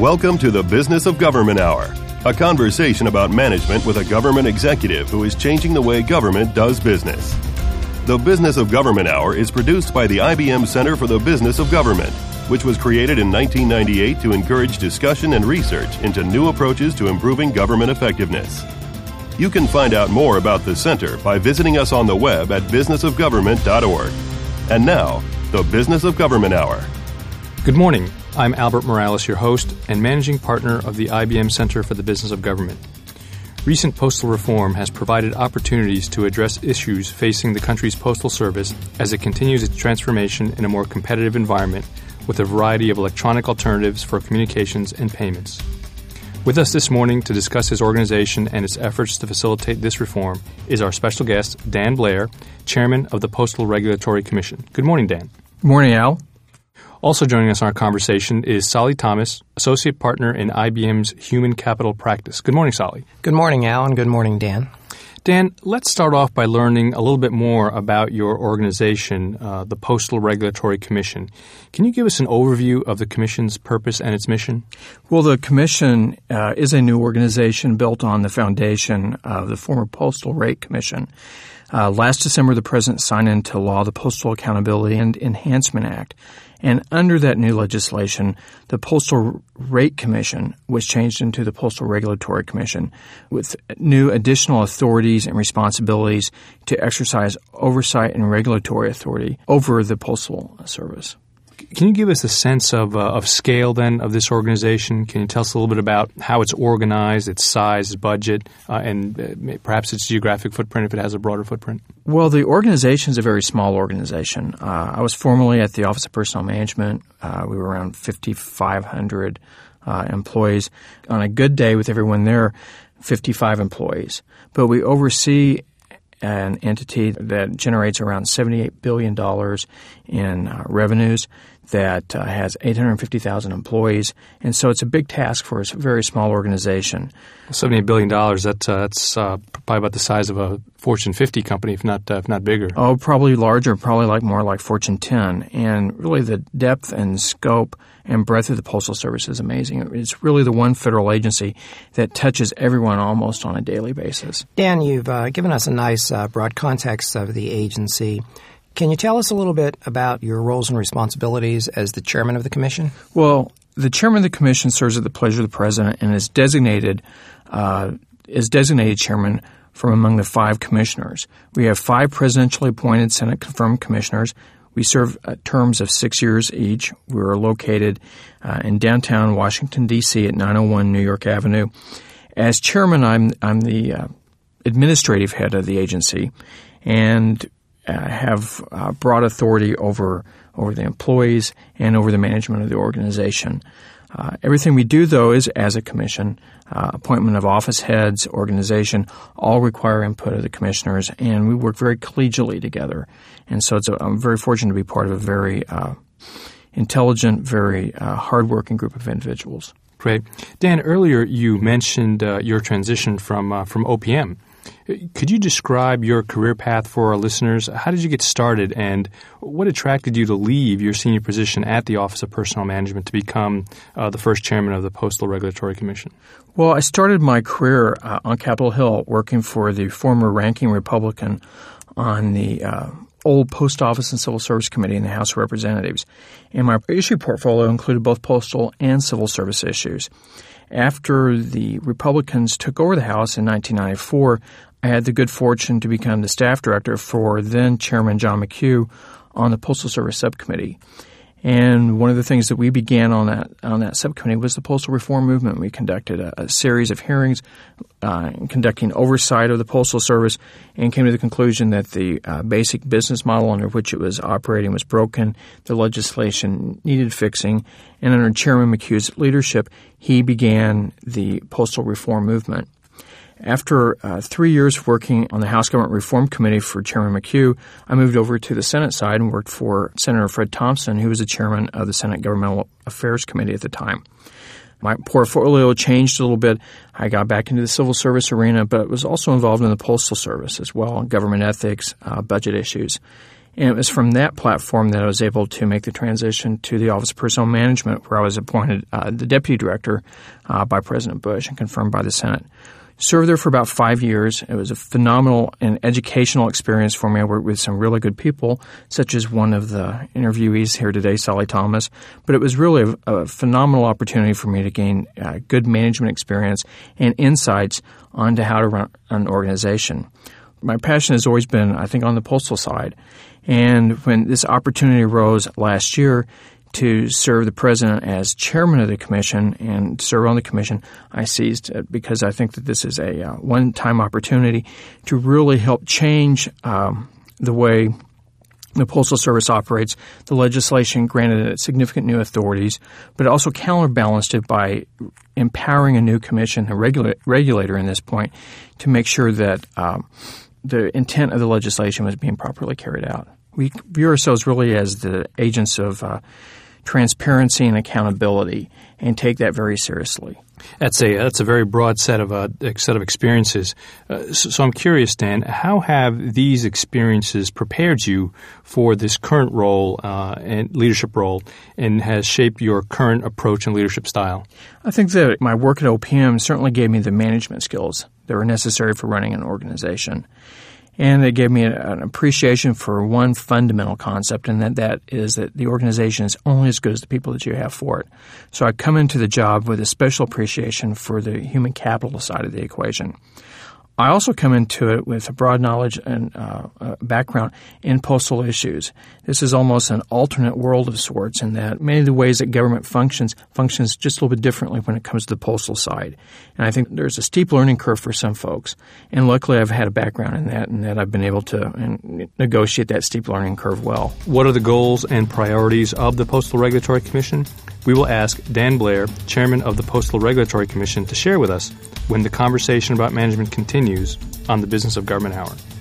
Welcome to the Business of Government Hour, a conversation about management with a government executive who is changing the way government does business. The Business of Government Hour is produced by the IBM Center for the Business of Government, which was created in 1998 to encourage discussion and research into new approaches to improving government effectiveness. You can find out more about the center by visiting us on the web at businessofgovernment.org. And now, the Business of Government Hour. Good morning. I'm Albert Morales, your host and managing partner of the IBM Center for the Business of Government. Recent postal reform has provided opportunities to address issues facing the country's postal service as it continues its transformation in a more competitive environment with a variety of electronic alternatives for communications and payments. With us this morning to discuss his organization and its efforts to facilitate this reform is our special guest, Dan Blair, Chairman of the Postal Regulatory Commission. Good morning, Dan. Good morning, Al. Also joining us on our conversation is Solly Thomas, Associate Partner in IBM's Human Capital Practice. Good morning, Solly. Good morning, Al, and good morning, Dan. Dan, let's start off by learning a little bit more about your organization, the Postal Regulatory Commission. Can you give us an overview of the Commission's purpose and its mission? Well, the Commission is a new organization built on the foundation of the former Postal Rate Commission. Last December, the President signed into law the Postal Accountability and Enhancement Act. And under that new legislation, the Postal Rate Commission was changed into the Postal Regulatory Commission with new additional authorities and responsibilities to exercise oversight and regulatory authority over the Postal Service. Can you give us a sense of scale, then, of this organization? Can you tell us a little bit about how it's organized, its size, its budget, and perhaps its geographic footprint if it has a broader footprint? Well, the organization is a very small organization. I was formerly at the Office of Personnel Management. We were around 5,500 employees. On a good day with everyone there, 55 employees. But we oversee an entity that generates around $78 billion in revenues, that has 850,000 employees. And so it's a big task for a very small organization. $78 billion, that's probably about the size of a Fortune 50 company, if not bigger. Oh, probably larger, probably more like Fortune 10. And really the depth and scope and breadth of the Postal Service is amazing. It's really the one federal agency that touches everyone almost on a daily basis. Dan, you've given us a nice broad context of the agency. Can you tell us a little bit about your roles and responsibilities as the chairman of the commission? Well, the chairman of the commission serves at the pleasure of the president and is designated chairman from among the 5 commissioners. We have 5 presidentially appointed Senate-confirmed commissioners. We serve terms of 6 years each. We are located in downtown Washington, D.C. at 901 New York Avenue. As chairman, I'm the administrative head of the agency and have broad authority over the employees and over the management of the organization. Everything we do, though, is as a commission. Appointment of office heads, organization, all require input of the commissioners, and we work very collegially together. And so I'm very fortunate to be part of a very intelligent, very hardworking group of individuals. Great. Dan, earlier you mentioned your transition from OPM. Could you describe your career path for our listeners? How did you get started, and what attracted you to leave your senior position at the Office of Personnel Management to become the first chairman of the Postal Regulatory Commission? Well, I started my career on Capitol Hill working for the former ranking Republican on the old Post Office and Civil Service Committee in the House of Representatives. And my issue portfolio included both postal and civil service issues. After the Republicans took over the House in 1994, I had the good fortune to become the staff director for then-Chairman John McHugh on the Postal Service Subcommittee. And one of the things that we began on that subcommittee was the postal reform movement. We conducted a series of hearings conducting oversight of the Postal Service and came to the conclusion that the basic business model under which it was operating was broken. The legislation needed fixing. And under Chairman McHugh's leadership, he began the postal reform movement. After 3 years working on the House Government Reform Committee for Chairman McHugh, I moved over to the Senate side and worked for Senator Fred Thompson, who was the chairman of the Senate Governmental Affairs Committee at the time. My portfolio changed a little bit. I got back into the civil service arena, but was also involved in the Postal Service as well, government ethics, budget issues. And it was from that platform that I was able to make the transition to the Office of Personnel Management, where I was appointed the Deputy Director by President Bush and confirmed by the Senate. Served there for about 5 years. It was a phenomenal and educational experience for me. I worked with some really good people, such as one of the interviewees here today, Sally Thomas. But it was really a phenomenal opportunity for me to gain good management experience and insights onto how to run an organization. My passion has always been, I think, on the postal side. And when this opportunity arose last year to serve the president as chairman of the commission and serve on the commission, I seized it because I think that this is a one-time opportunity to really help change the way the Postal Service operates. The legislation granted it significant new authorities, but it also counterbalanced it by empowering a new commission, a regulator in this point, to make sure that the intent of the legislation was being properly carried out. We view ourselves really as the agents of transparency and accountability, and take that very seriously. That's a very broad set of experiences. So I'm curious, Dan, how have these experiences prepared you for this current role and leadership role, and has shaped your current approach and leadership style? I think that my work at OPM certainly gave me the management skills that were necessary for running an organization. And they gave me an appreciation for one fundamental concept, and that is that the organization is only as good as the people that you have for it. So I come into the job with a special appreciation for the human capital side of the equation. I also come into it with a broad knowledge and background in postal issues. This is almost an alternate world of sorts in that many of the ways that government functions just a little bit differently when it comes to the postal side. And I think there's a steep learning curve for some folks. And luckily I've had a background in that, and that I've been able to negotiate that steep learning curve well. What are the goals and priorities of the Postal Regulatory Commission? We will ask Dan Blair, Chairman of the Postal Regulatory Commission, to share with us when the conversation about management continues on the Business of Government Hour.